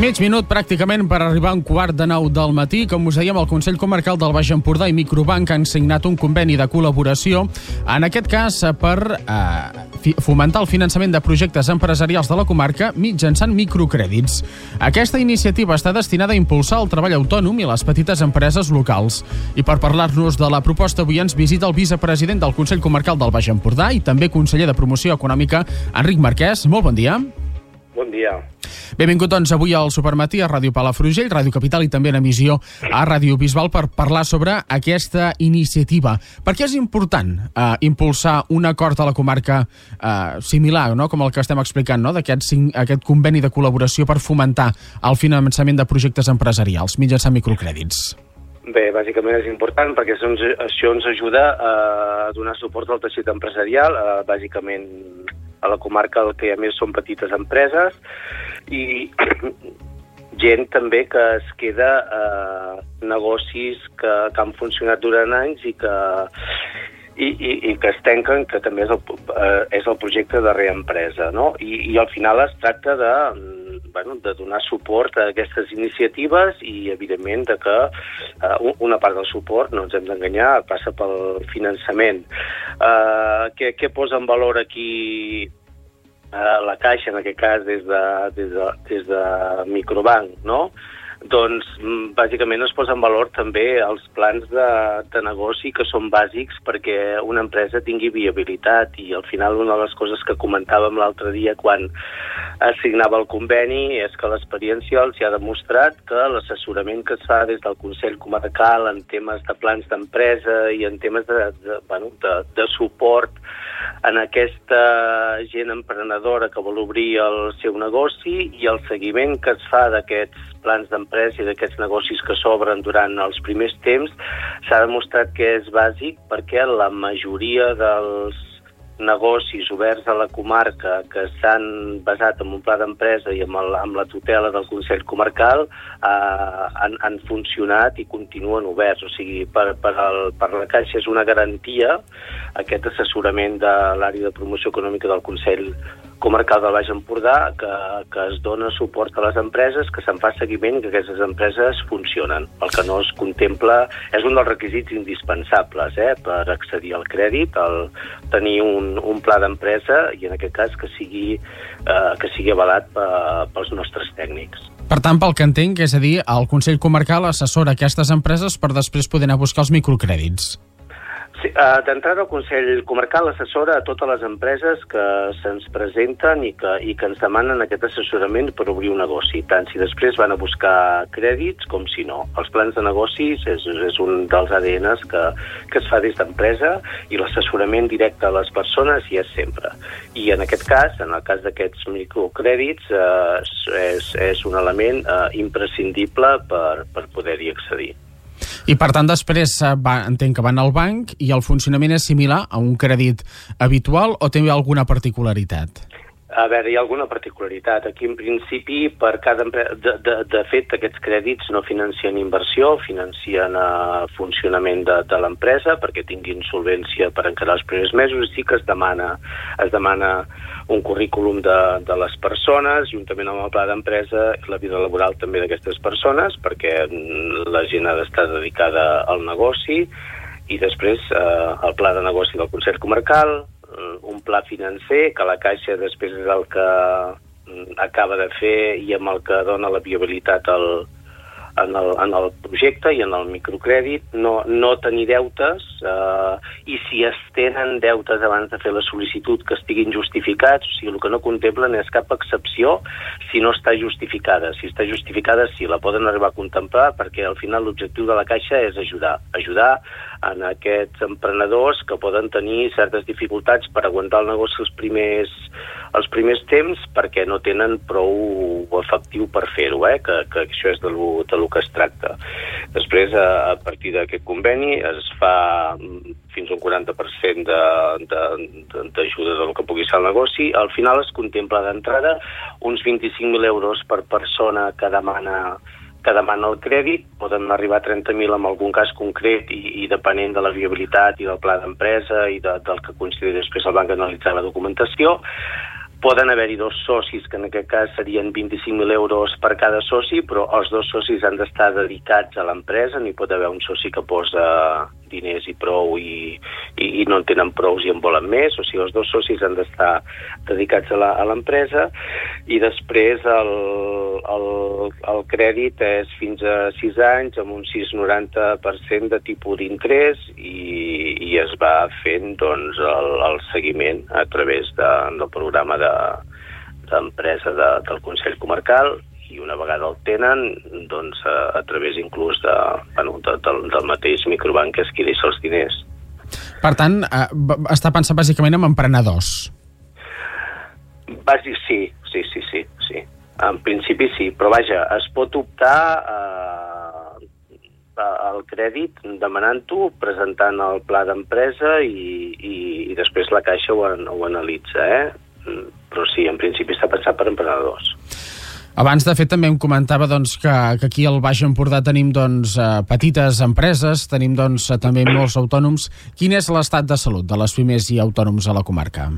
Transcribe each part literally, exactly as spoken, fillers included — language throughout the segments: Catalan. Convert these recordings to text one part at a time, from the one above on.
Mig minut pràcticament per arribar a un quart de nou del matí. Com us dèiem, el Consell Comarcal del Baix Empordà i Microbanc han signat un conveni de col·laboració, en aquest cas per eh, fomentar el finançament de projectes empresarials de la comarca mitjançant microcrèdits. Aquesta iniciativa està destinada a impulsar el treball autònom i les petites empreses locals. I per parlar-nos de la proposta, avui ens visita el vicepresident del Consell Comarcal del Baix Empordà i també conseller de Promoció Econòmica, Enric Marquès. Molt bon dia. Bon dia. Benvingut, doncs, avui al Supermatí a Ràdio Palafrugell, Ràdio Capital i també en emissió a Ràdio Bisbal per parlar sobre aquesta iniciativa. Per què és important eh, impulsar un acord a la comarca eh, similar, no?, com el que estem explicant, no?, d'aquest aquest conveni de col·laboració per fomentar el finançament de projectes empresarials mitjançant microcrèdits? Bé, bàsicament és important perquè això ens ajuda a donar suport al teixit empresarial, eh, bàsicament a la comarca el que hi ha més són petites empreses i gent també que es queda eh, negocis que, que han funcionat durant anys i que, i, i, i que es tanquen, que també és el, eh, és el projecte de reempresa, no? I, i al final es tracta de, bueno, de donar suport a aquestes iniciatives i, evidentment, de que eh, una part del suport, no ens hem d'enganyar, passa pel finançament. Eh, què, què posa en valor aquí eh, la Caixa, en aquest cas, des de, des de, des de Microbanc, no? Doncs, bàsicament, es posa en valor també els plans de, de negoci que són bàsics perquè una empresa tingui viabilitat i, al final, una de les coses que comentàvem l'altre dia quan es signava el conveni és que l'experiència els ha demostrat que l'assessorament que es fa des del Consell Comarcal en temes de plans d'empresa i en temes de, de, bueno, de, de suport en aquesta gent emprenedora que vol obrir el seu negoci i el seguiment que es fa d'aquests plans d'empresa i d'aquests negocis que s'obren durant els primers temps s'ha demostrat que és bàsic perquè la majoria dels negocis oberts a la comarca que s'han basat en un pla d'empresa i amb, el, amb la tutela del Consell Comarcal eh, han, han funcionat i continuen oberts. O sigui, per, per, el, per la Caixa és una garantia aquest assessorament de l'àrea de promoció econòmica del Consell Comarcal del Baix Empordà que, que es dona suport a les empreses, que se'n fa seguiment i que aquestes empreses funcionen. El que no es contempla és un dels requisits indispensables eh, per accedir al crèdit, el tenir un, un pla d'empresa i en aquest cas que sigui, eh, que sigui avalat pe, pels nostres tècnics. Per tant, pel que entenc, és a dir, el Consell Comarcal assessora aquestes empreses per després poder anar a buscar els microcrèdits. Sí, uh, d'entrada el Consell Comarcal assessora a totes les empreses que se'ns presenten i que, i que ens demanen aquest assessorament per obrir un negoci, tant si després van a buscar crèdits com si no. Els plans de negocis és, és un dels A D Ns que, que es fa des d'empresa i l'assessorament directe a les persones hi és sempre. I en aquest cas, en el cas d'aquests microcrèdits, uh, és, és un element uh, imprescindible per, per poder-hi accedir. I, per tant, després va, entenc que van al banc i el funcionament és similar a un crèdit habitual o té alguna particularitat? A veure, hi ha alguna particularitat. Aquí, en principi, per cada empresa... De, de, de fet, aquests crèdits no financien inversió, financien uh, funcionament de, de l'empresa perquè tinguin solvència per encarar els primers mesos i sí que es demana, es demana un currículum de, de les persones, juntament amb el pla d'empresa i la vida laboral també d'aquestes persones, perquè la gent ha d'estar dedicada al negoci, i després eh, el pla de negoci del Consell Comarcal, un pla financer, que la Caixa després és el que acaba de fer i amb el que dona la viabilitat al, en, el, en el projecte i en el microcrèdit, no, no tenir deutes eh, i si es tenen deutes abans de fer la sol·licitud que estiguin justificats, o sigui, el que no contemplen és cap excepció si no està justificada. Si està justificada, sí, la poden arribar a contemplar perquè al final l'objectiu de la Caixa és ajudar, ajudar en aquests emprenedors que poden tenir certes dificultats per aguantar el negoci els primers, els primers temps perquè no tenen prou efectiu per fer-ho, eh? que, que això és de lo, de lo que es tracta. Després, a, a partir d'aquest conveni, es fa fins a un quaranta per cent d'ajuda del que pugui ser el negoci. Al final es contempla d'entrada uns vint-i-cinc mil euros per persona que demana que demana el crèdit, poden arribar a trenta mil en algun cas concret i, i depenent de la viabilitat i del pla d'empresa i de, del que consideri després el banc analitzar la documentació. poden haver-hi dos socis, que en aquest cas serien vint-i-cinc mil euros per cada soci, però els dos socis han d'estar dedicats a l'empresa, n'hi pot haver un soci que posa diners i prou i, i, i no en tenen prou i en volen més, o sigui, els dos socis han d'estar dedicats a l'empresa, i després el, el, el crèdit és fins a sis anys amb un sis coma noranta per cent de tipus d'interès i, i es va fent doncs, el, el seguiment a través de, del programa de, d'empresa de, del Consell Comarcal, i una vegada el tenen, doncs, a, a través inclús de, bueno, de, del, del mateix microbanc que és qui deixa els diners. Per tant, eh, està pensat bàsicament en emprenedors. Bàsic, sí, sí, sí, sí, sí. En principi sí, però vaja, es pot optar eh, al crèdit demanant-ho, presentant el pla d'empresa i, i, i després la Caixa ho, ho analitza, eh? Però sí, en principi està pensat per emprenedors. Abans, de fet, també em comentava doncs, que, que aquí al Baix Empordà tenim doncs, eh, petites empreses, tenim doncs, també molts autònoms. Quin és l'estat de salut de les pimes i autònoms a la comarca?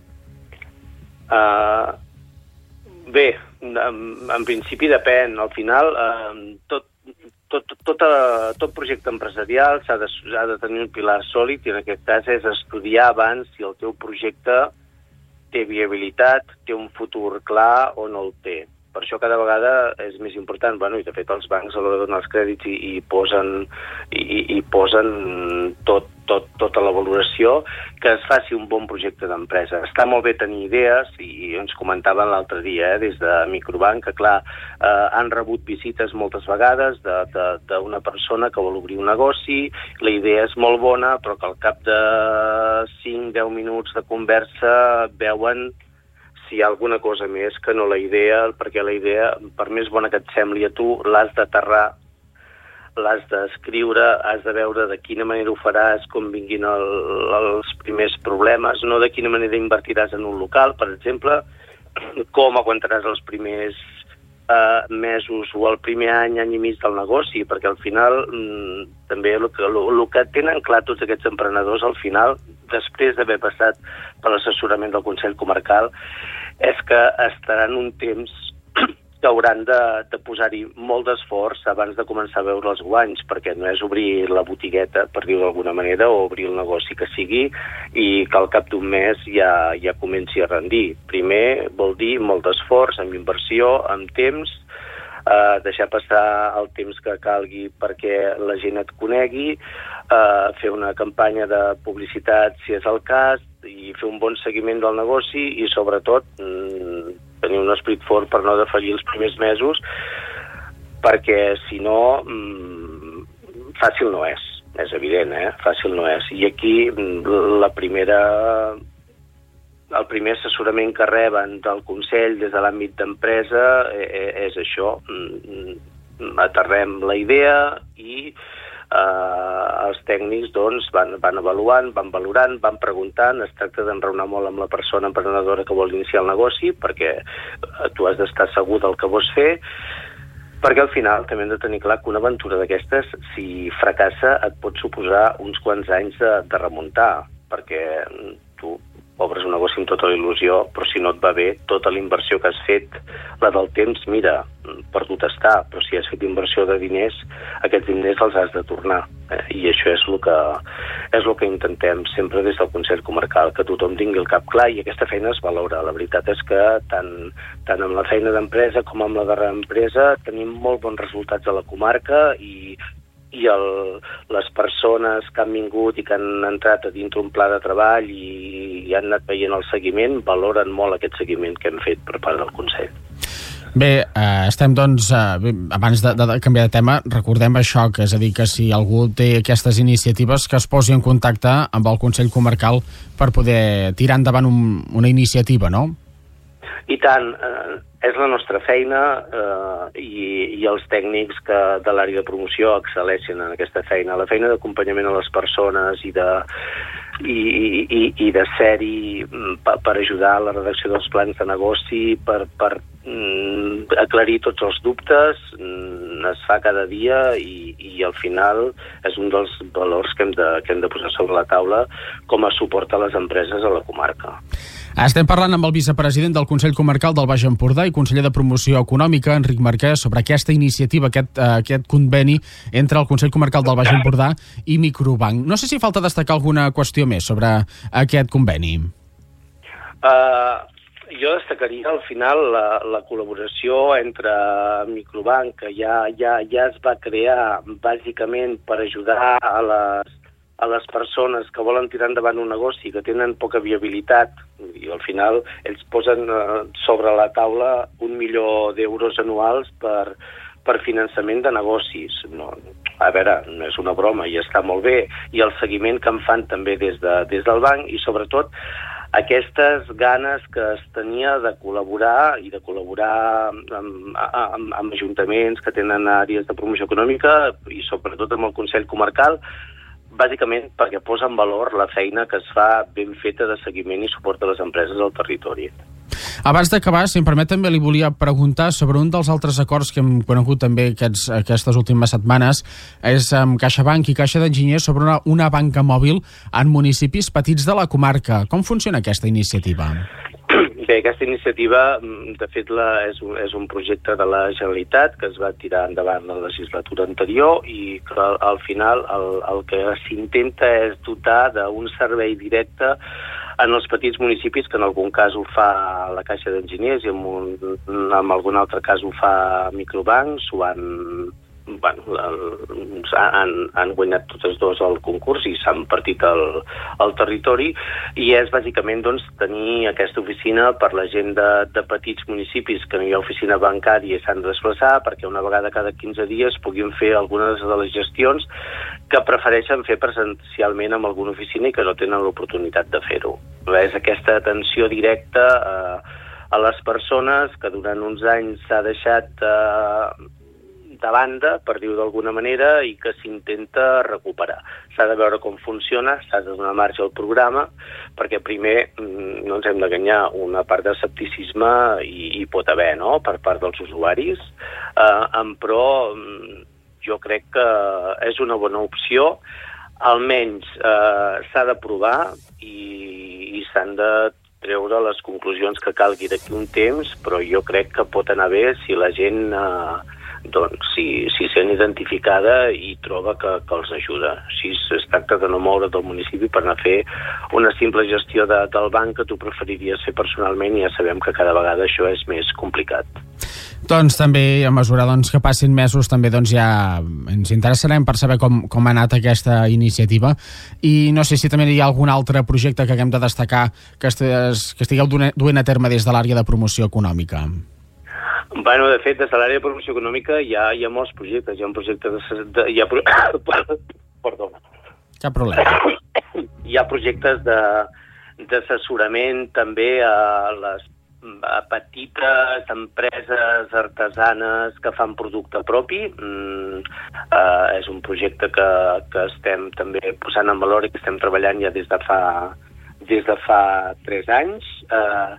Uh, bé, en, en principi depèn. Al final, uh, tot, tot, tot, uh, tot projecte empresarial s'ha de, ha de tenir un pilar sòlid, i en aquest cas és estudiar abans si el teu projecte té viabilitat, té un futur clar o no el té. Per això cada vegada és més important, bueno, i de fet els bancs a l'hora de donar els crèdits i, i posen, i, i posen tot, tot, tota la valoració, que es faci un bon projecte d'empresa. Està molt bé tenir idees, i ens comentaven l'altre dia, eh, des de Microbank, que clar, eh, han rebut visites moltes vegades d'una persona que vol obrir un negoci, la idea és molt bona, però que al cap de cinc a deu minuts de conversa veuen si hi ha alguna cosa més que no la idea, perquè la idea, per més bona que et sembli a tu, l'has d'aterrar, l'has d'escriure, has de veure de quina manera ho faràs, com vinguin el, els primers problemes, no de quina manera invertiràs en un local, per exemple, com aguantaràs els primers eh, mesos o el primer any, any i mig del negoci, perquè al final mm, també el que, el, el que tenen clar tots aquests emprenedors, al final, després d'haver passat per l'assessorament del Consell Comarcal, és que estaran un temps que hauran de, de posar-hi molt d'esforç abans de començar a veure els guanys, perquè no és obrir la botigueta, per dir-ho d'alguna manera, o obrir el negoci que sigui, i que al cap d'un mes ja, ja comenci a rendir. Primer vol dir molt d'esforç, amb inversió, amb temps, eh, deixar passar el temps que calgui perquè la gent et conegui, eh, fer una campanya de publicitat si és el cas, i fer un bon seguiment del negoci, i sobretot mmm, tenir un esperit fort per no defallir els primers mesos, perquè si no mmm, fàcil no és, és evident, eh? Fàcil no és. I aquí la primera, el primer assessorament que reben del Consell des de l'àmbit d'empresa és això, aterrem la idea i Uh, els tècnics doncs, van, van avaluant, van valorant, van preguntant. Es tracta d'enraonar molt amb la persona emprenedora que vol iniciar el negoci, perquè uh, tu has d'estar segur del que vols fer, perquè al final també hem de tenir clar que una aventura d'aquestes, si fracassa, et pot suposar uns quants anys de, de remuntar, perquè tu obres un negoci amb tota la il·lusió, però si no et va bé, tota la inversió que has fet, la del temps, mira, perdut està, però si has fet inversió de diners, aquests diners els has de tornar. Eh? I això és el que, és el que intentem sempre des del Consell Comarcal, que tothom tingui el cap clar, i aquesta feina es valora. La veritat és que tant, tant amb la feina d'empresa com amb la de reempresa tenim molt bons resultats a la comarca, i i el, les persones que han vingut i que han entrat a dintre un pla de treball i, i han anat veient el seguiment, valoren molt aquest seguiment que hem fet per part del Consell. Bé, eh, estem doncs, eh, abans de, de canviar de tema, recordem això, que és a dir, que si algú té aquestes iniciatives, que es posi en contacte amb el Consell Comarcal per poder tirar endavant un, una iniciativa, no? I tant, eh, és la nostra feina, eh, i, i els tècnics que de l'àrea de promoció excel·leixen en aquesta feina. La feina d'acompanyament a les persones i de, i, i, i de ser-hi per, per ajudar a la redacció dels plans de negoci, per, per mm, aclarir tots els dubtes, mm, es fa cada dia, i, i al final és un dels valors que hem, de, que hem de posar sobre la taula com a suport a les empreses a la comarca. Estem parlant amb el vicepresident del Consell Comarcal del Baix Empordà i conseller de Promoció Econòmica, Enric Marquès, sobre aquesta iniciativa, aquest, uh, aquest conveni entre el Consell Comarcal del Baix Empordà i Microbank. No sé si falta destacar alguna qüestió més sobre aquest conveni. Uh, jo destacaria al final la, la col·laboració entre Microbank, que ja, ja, ja es va crear bàsicament per ajudar a les a les persones que volen tirar endavant un negoci, que tenen poca viabilitat, i al final ells posen eh, sobre la taula un milió d'euros anuals per, per finançament de negocis. No, a veure, no és una broma, i està molt bé, i el seguiment que en fan també des, de, des del banc, i sobretot aquestes ganes que es tenia de col·laborar i de col·laborar amb, amb, amb ajuntaments que tenen àrees de promoció econòmica i sobretot amb el Consell Comarcal, bàsicament perquè posa en valor la feina que es fa ben feta de seguiment i suport a les empreses al territori. Abans d'acabar, si em permet, també li volia preguntar sobre un dels altres acords que hem conegut també aquests, aquestes últimes setmanes, és amb CaixaBank i Caixa d'Enginyers sobre una, una banca mòbil en municipis petits de la comarca. Com funciona aquesta iniciativa? Bé, aquesta iniciativa, de fet, la, és, un, és un projecte de la Generalitat que es va tirar endavant la legislatura anterior i que al, al final el, el que s'intenta és dotar d'un servei directe en els petits municipis, que en algun cas ho fa la Caixa d'Enginyers i en, un, en algun altre cas ho fa Microbank, s'ho han... Bueno, han, han guanyat totes dos el concurs i s'han partit el, el territori, i és bàsicament doncs, tenir aquesta oficina per la gent de, de petits municipis que no hi ha oficina bancària i s'han de desplaçar perquè una vegada cada quinze dies puguin fer algunes de les gestions que prefereixen fer presencialment en alguna oficina i que no tenen l'oportunitat de fer-ho. És aquesta atenció directa eh, a les persones que durant uns anys s'ha deixat eh, de banda, per dir-ho d'alguna manera, i que s'intenta recuperar. S'ha de veure com funciona, s'ha de donar marge al programa, perquè primer no ens hem d'enganyar, una part d'escepticisme hi, hi pot haver, no?, per part dels usuaris, eh, però jo crec que és una bona opció, almenys eh, s'ha de provar i, i s'han de treure les conclusions que calgui d'aquí un temps, però jo crec que pot anar bé si la gent... Eh, doncs si, si sent identificada i troba que, que els ajuda. Si es tracta de no moure del municipi per anar a fer una simple gestió de, del banc que tu preferiries fer personalment, i ja sabem que cada vegada això és més complicat. Doncs també, a mesura doncs, que passin mesos, també doncs, ja ens interessarem per saber com, com ha anat aquesta iniciativa, i no sé si també hi ha algun altre projecte que haguem de destacar que, estés, que estigueu duent a terme des de l'àrea de promoció econòmica. Bueno, de fet, des de l'àrea de promoció econòmica hi ha, hi ha molts projectes. Hi ha un projecte de... de hi ha, perdona. Cap problema. Hi ha projectes d'assessorament també a les a petites empreses artesanes que fan producte propi. Mm, uh, és un projecte que, que estem també posant en valor i que estem treballant ja des de fa, des de fa tres anys. Uh,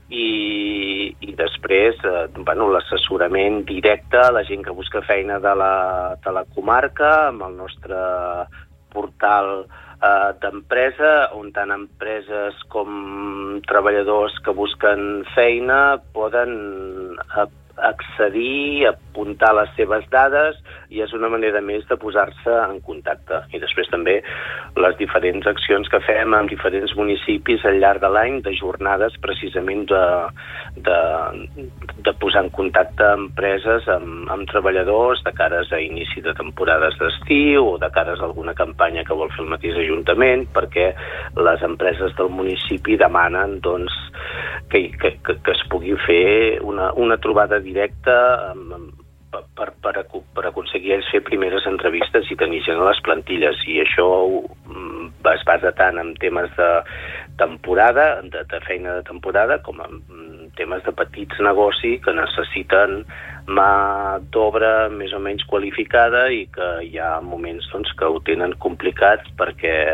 I, i després eh, bueno, l'assessorament directe a la gent que busca feina de la, de la comarca, amb el nostre portal eh, d'empresa, on tant empreses com treballadors que busquen feina poden eh, accedir, apuntar les seves dades, i és una manera més de posar-se en contacte. I després també les diferents accions que fem en diferents municipis al llarg de l'any, de jornades precisament de, de, de posar en contacte empreses amb, amb treballadors de cares a inici de temporades d'estiu o de cares a alguna campanya que vol fer el mateix Ajuntament, perquè les empreses del municipi demanen doncs, que, que, que, que es pugui fer una, una trobada directa amb, amb, per, per, per aconseguir ells fer primeres entrevistes i tenir gent a les plantilles, i això es basa tant en temes de temporada, de, de feina de temporada, com en temes de petits negocis que necessiten mà d'obra més o menys qualificada i que hi ha moments doncs, que ho tenen complicat perquè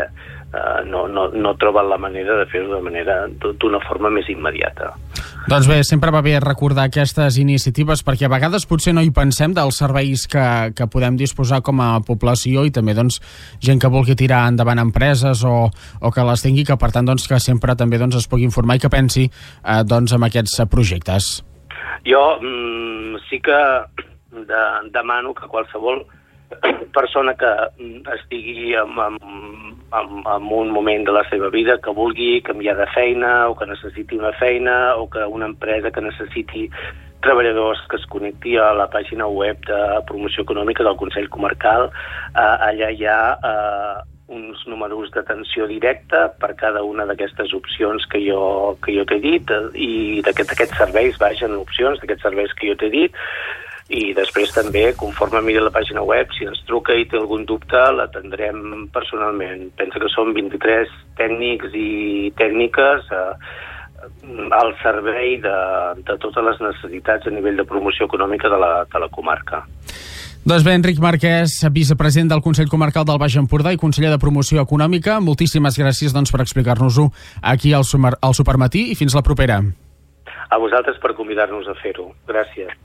eh, no, no, no troben la manera de fer-ho de manera d'una forma més immediata. Doncs bé, sempre va bé recordar aquestes iniciatives perquè a vegades potser no hi pensem dels serveis que, que podem disposar com a població i també doncs, gent que vulgui tirar endavant empreses o, o que les tingui, que per tant doncs, que sempre també doncs, es pugui informar i que pensi eh, doncs, en aquests projectes. Jo mm, sí que de, demano que qualsevol persona que estigui en, en, en, en un moment de la seva vida que vulgui canviar de feina o que necessiti una feina o que una empresa que necessiti treballadors que es connecti a la pàgina web de promoció econòmica del Consell Comarcal, eh, allà hi ha eh, uns números d'atenció directa per cada una d'aquestes opcions que jo, que jo t'he dit i d'aquests serveis, vagen opcions d'aquests serveis que jo t'he dit. I després també, conforme miri la pàgina web, si ens truca i té algun dubte, l'atendrem personalment. Pensa que són vint-i-tres tècnics i tècniques eh, al servei de, de totes les necessitats a nivell de promoció econòmica de la, de la comarca. Doncs bé, Enric Marquès, vicepresident del Consell Comarcal del Baix Empordà i conseller de Promoció Econòmica, moltíssimes gràcies doncs, per explicar-nos-ho aquí al, al Supermatí i fins la propera. A vosaltres per convidar-nos a fer-ho. Gràcies.